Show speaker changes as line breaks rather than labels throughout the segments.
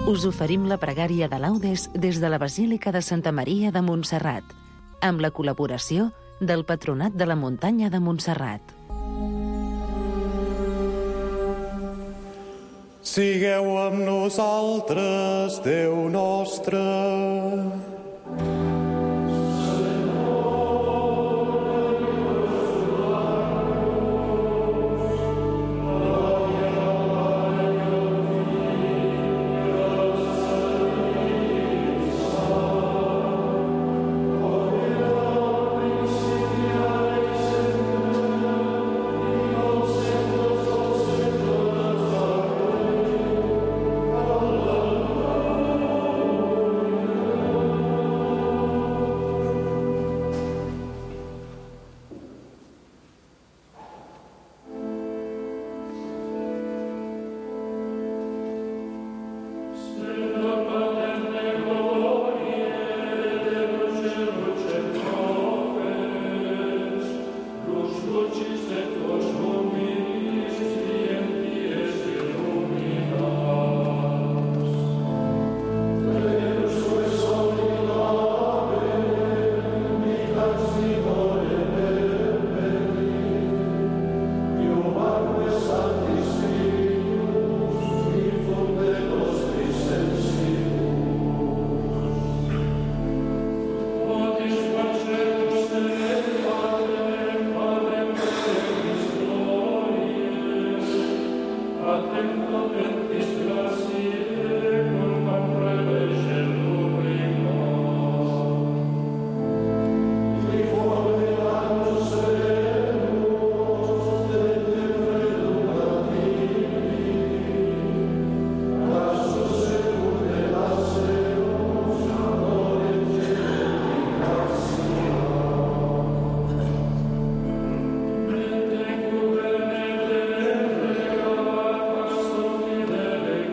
Us oferim la pregària de laudes des de la Basílica de Santa Maria de Montserrat, amb la col·laboració del Patronat de la Muntanya de Montserrat.
Sigueu amb nosaltres, Déu nostre.
Fidele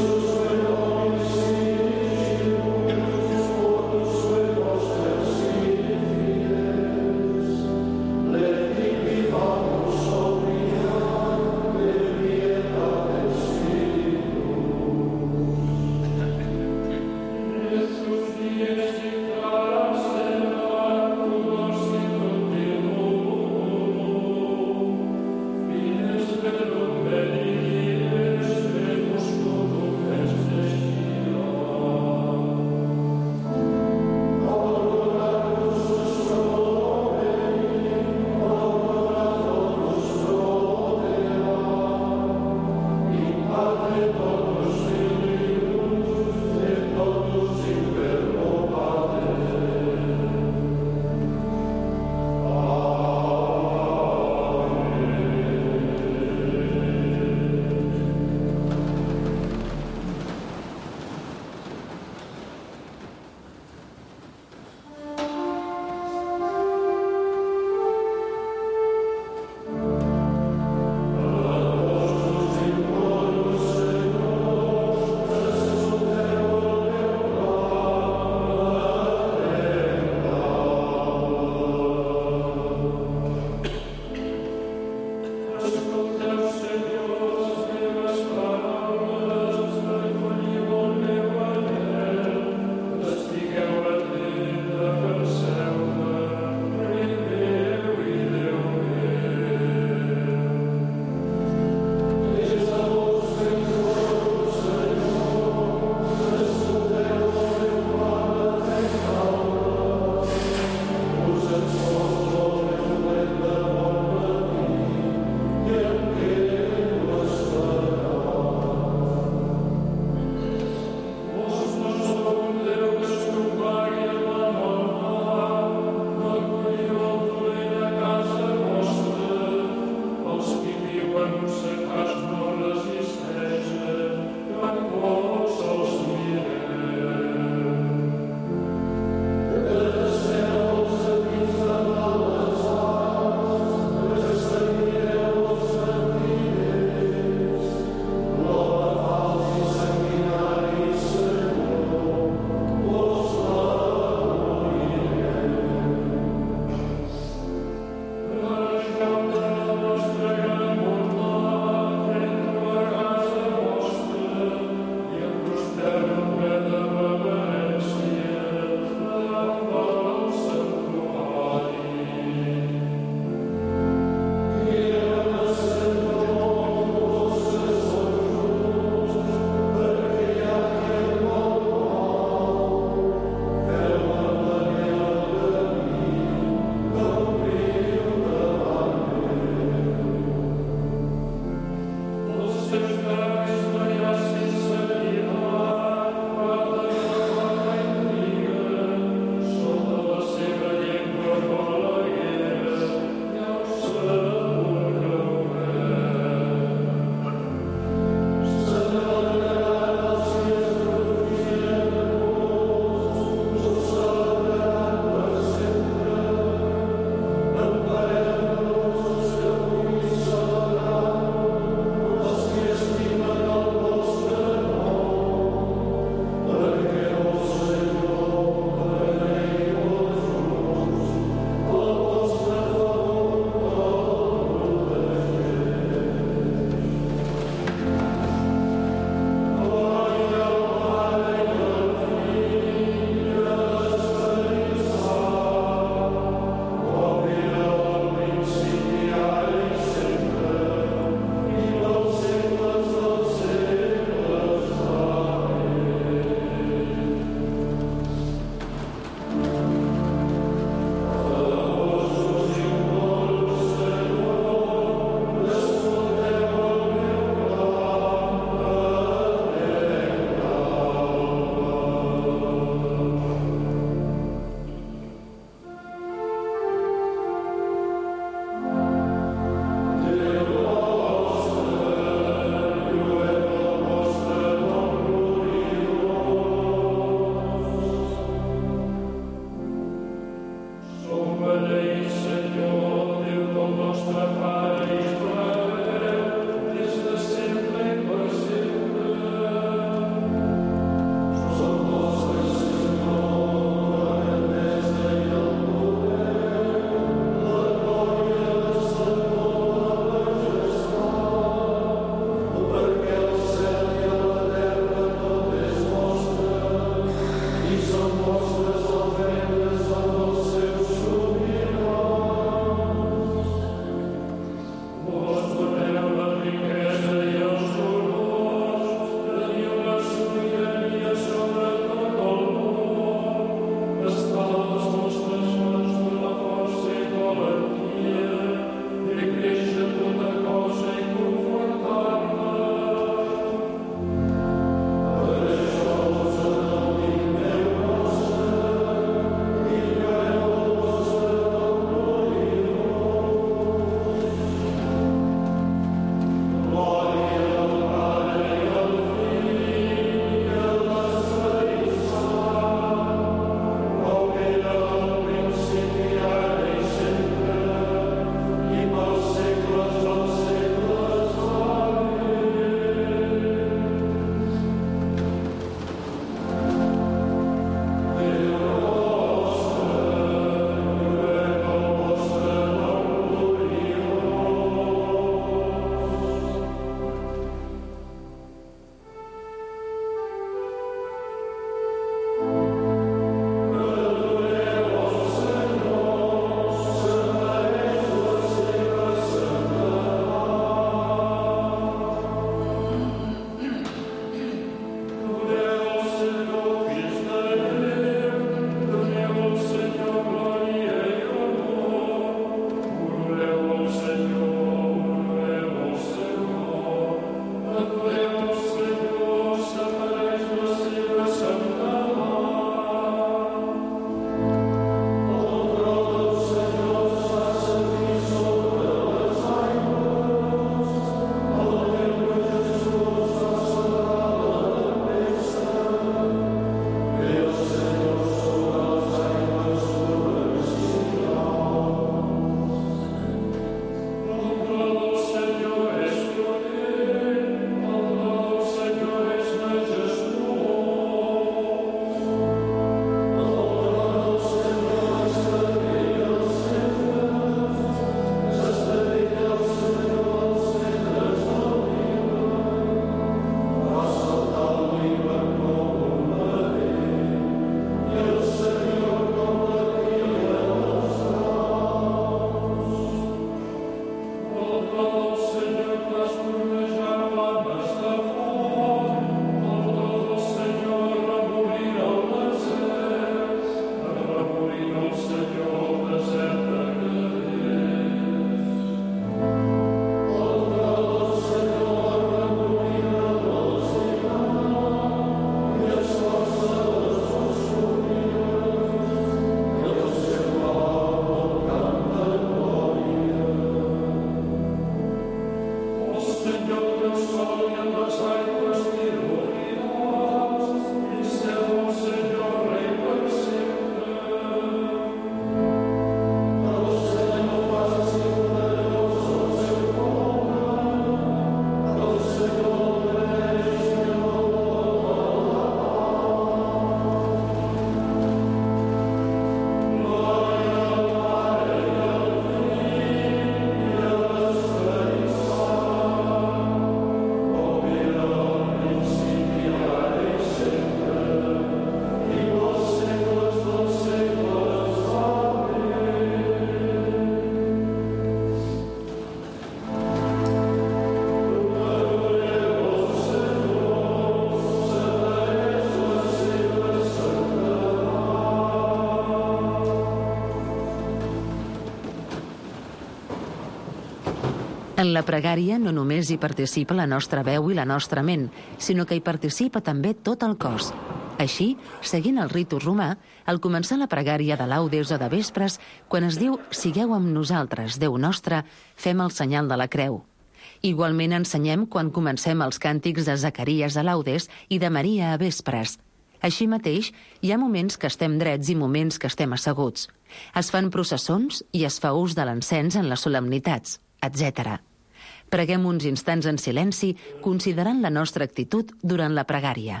En la pregària no només hi participa la nostra veu i la nostra ment, sinó que hi participa també tot el cos. Així, seguint el ritu romà, al començar la pregària de laudes o de vespres, quan es diu «Sigueu amb nosaltres, Déu nostre», fem el senyal de la creu. Igualment ensenyem quan comencem els càntics de Zacaries a laudes i de Maria a vespres. Així mateix, hi ha moments que estem drets i moments que estem asseguts. Es fan processons i es fa ús de l'encens en les solemnitats, etc. Preguem uns instants en silenci, considerant la nostra actitud durant la pregària.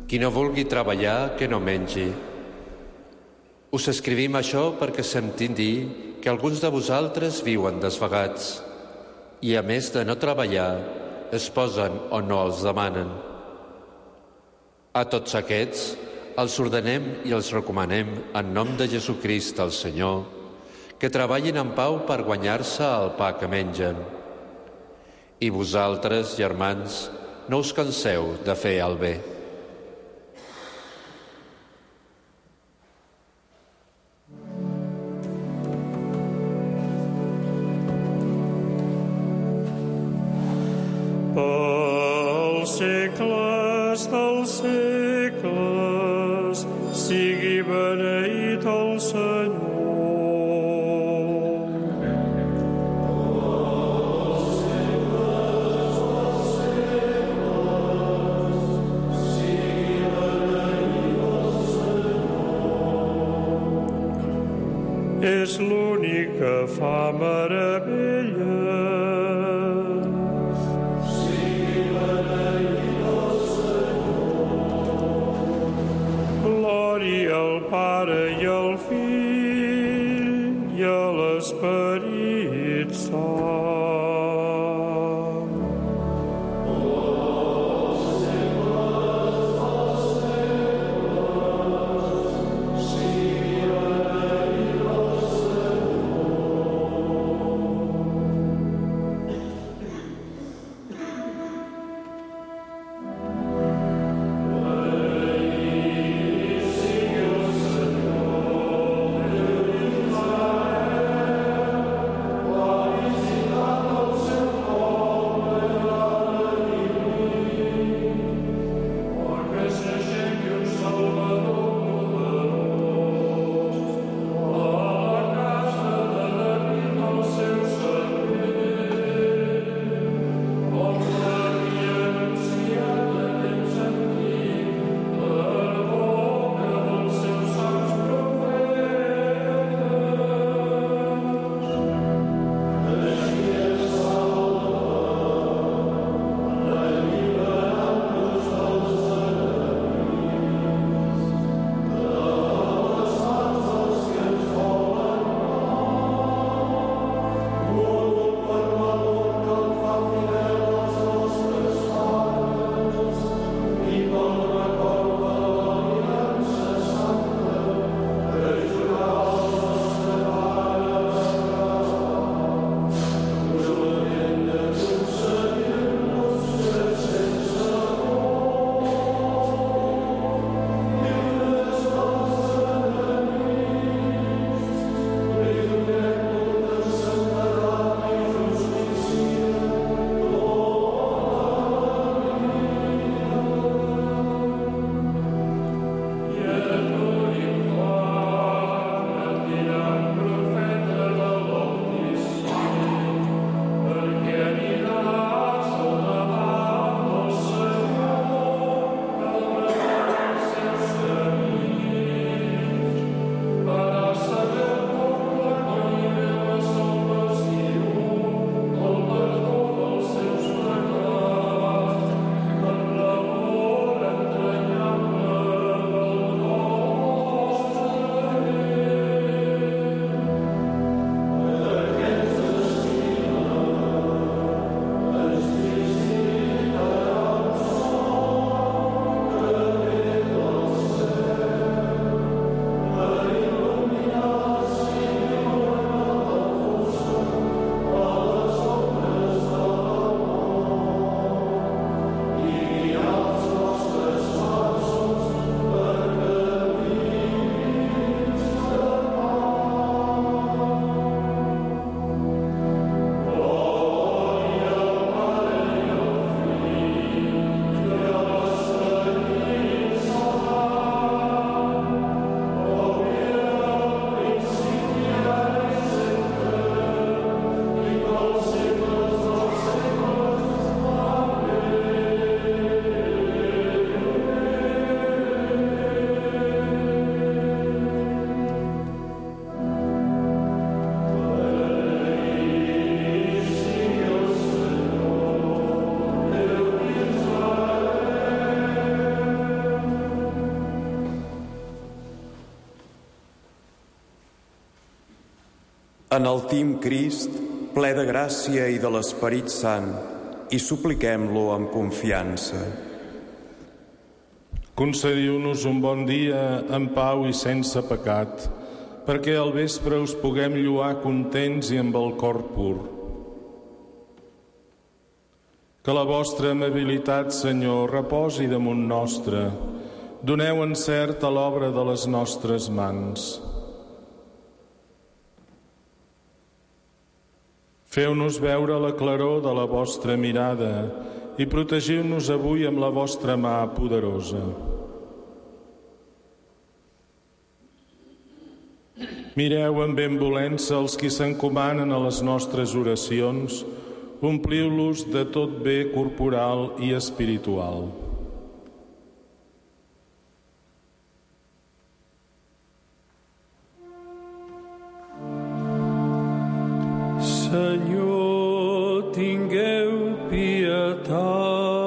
Qui no vulgui treballar, que no mengi. Us escrivim això perquè sentim dir que alguns de vosaltres viuen desvagats i, a més de no treballar, es posen on no els demanen. A tots aquests els ordenem i els recomanem en nom de Jesucrist, el Senyor, que treballin en pau per guanyar-se el pa que mengen. I vosaltres, germans, no us canseu de fer el bé.
Pels segles dels segles sigui beneït el Senyor. Pels segles dels segles sigui beneït el Senyor. És l'únic que fa meravelles. Al Pare i al Fill i a l'Esperit Sant. Els segles dels segles sigui beneït el Senyor.
Enaltim Crist, ple de gràcia i de l'Esperit Sant, i supliquem-lo amb confiança.
Concediu-nos un bon dia en pau i sense pecat, perquè al vespre us puguem lloar contents i amb el cor pur. Que la vostra amabilitat, Senyor, reposi damunt nostre. Doneu encert a l'obra de les nostres mans. Feu-nos veure la claror de la vostra mirada i protegiu-nos avui amb la vostra mà poderosa. Mireu amb benvolença els qui s'encomanen a les nostres oracions, ompliu-los de tot bé corporal i espiritual.
Senyor, tingueu pietat.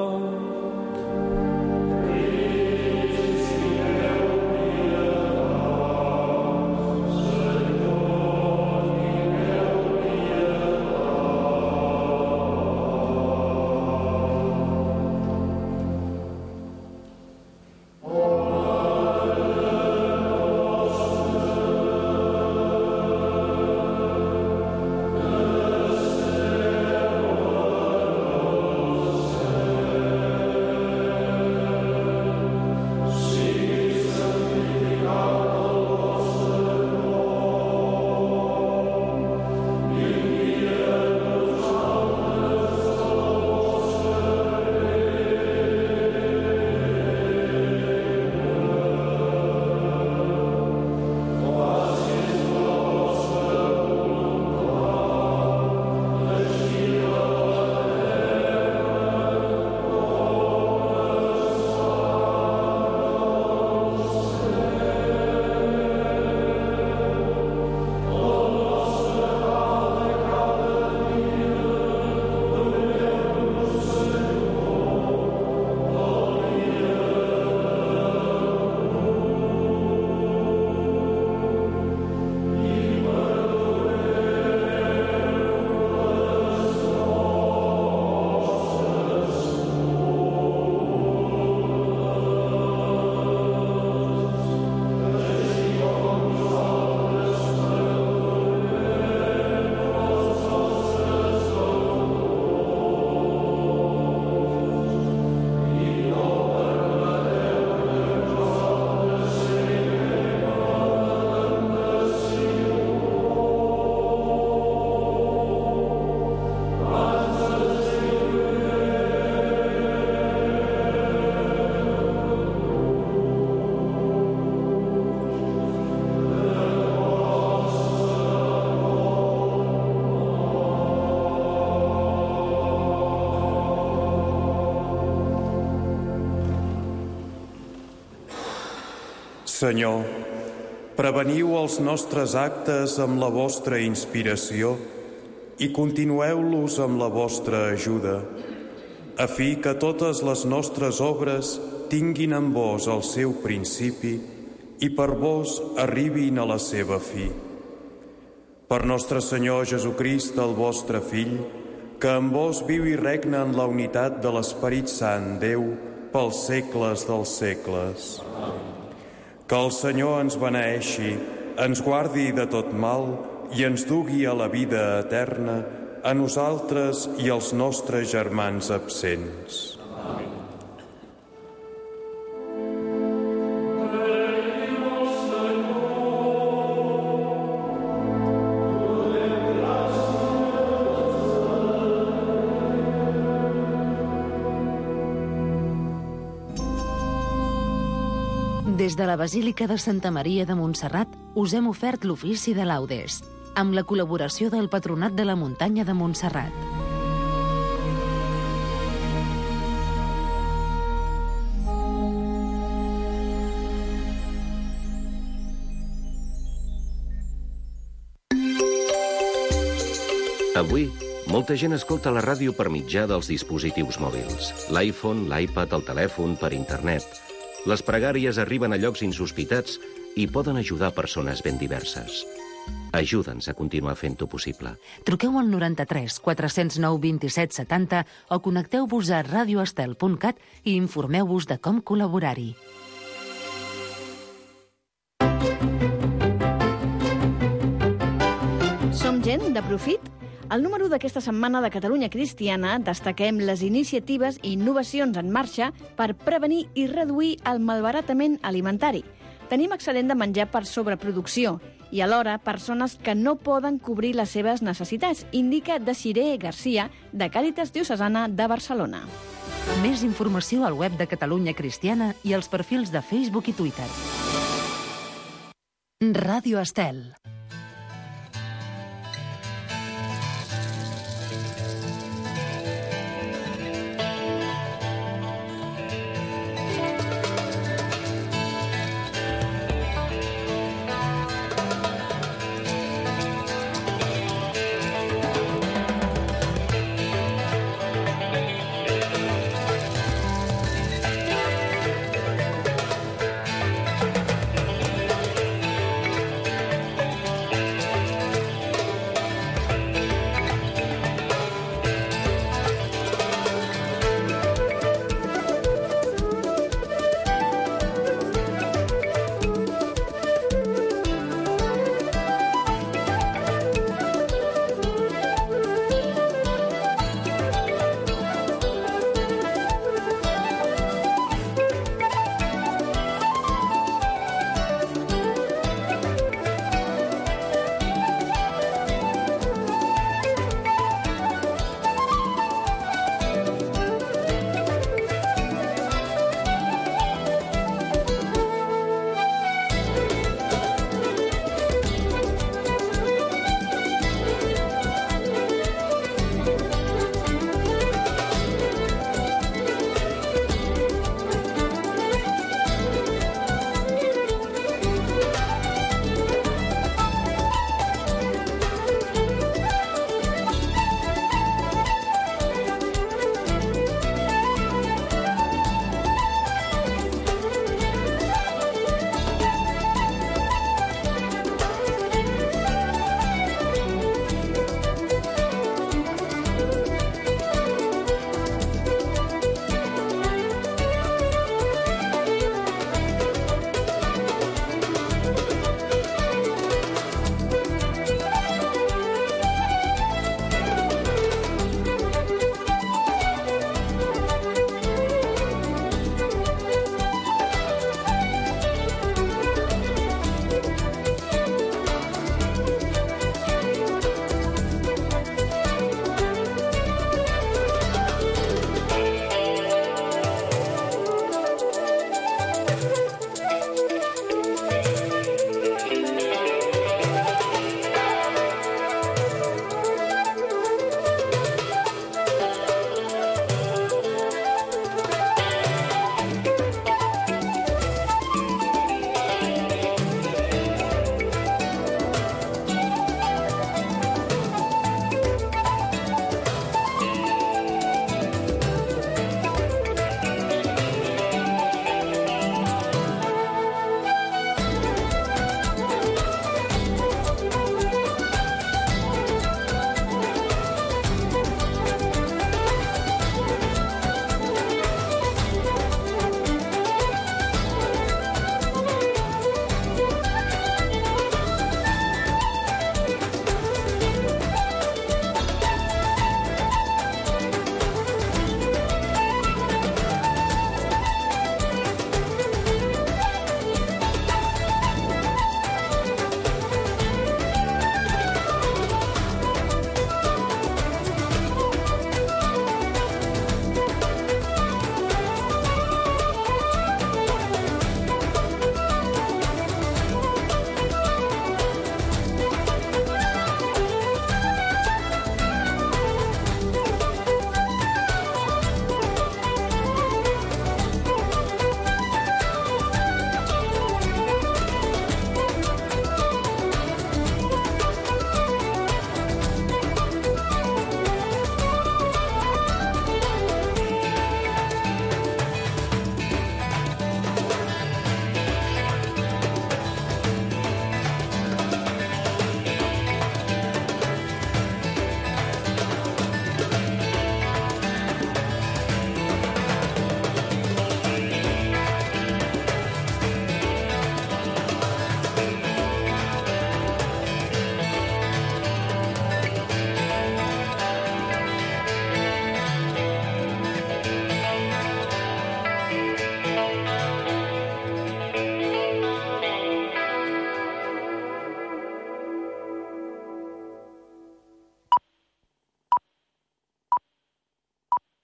Senyor, preveniu els nostres actes amb la vostra inspiració i continueu-los amb la vostra ajuda, a fi que totes les nostres obres tinguin en vos el seu principi i per vos arribin a la seva fi. Per nostre Senyor Jesucrist, el vostre Fill, que en vos viu i regna en la unitat de l'Esperit Sant, Déu, pels segles dels segles. Que el Senyor ens beneeixi, ens guardi de tot mal i ens dugui a la vida eterna, a nosaltres i als nostres germans absents. Amén.
Des de la Basílica de Santa Maria de Montserrat us hem ofert l'ofici de laudes, amb la col·laboració del Patronat de la Muntanya de Montserrat.
Avui, molta gent escolta la ràdio per mitjà dels dispositius mòbils. L'iPhone, l'iPad, el telèfon, per internet. Les pregàries arriben a llocs insospitats i poden ajudar persones ben diverses. Ajuda'ns a continuar fent-ho possible.
Truqueu al 93 409 27 70 o connecteu-vos a radioestel.cat i informeu-vos de com col·laborar-hi.
Som gent de profit? Al número d'aquesta setmana de Catalunya Cristiana destaquem les iniciatives i innovacions en marxa per prevenir i reduir el malbaratament alimentari. Tenim excel·lent de menjar per sobreproducció i alhora persones que no poden cobrir les seves necessitats, indica Desiree Garcia, de Càritas Diocesana de Barcelona.
Més informació al web de Catalunya Cristiana i als perfils de Facebook i Twitter. Ràdio Estel.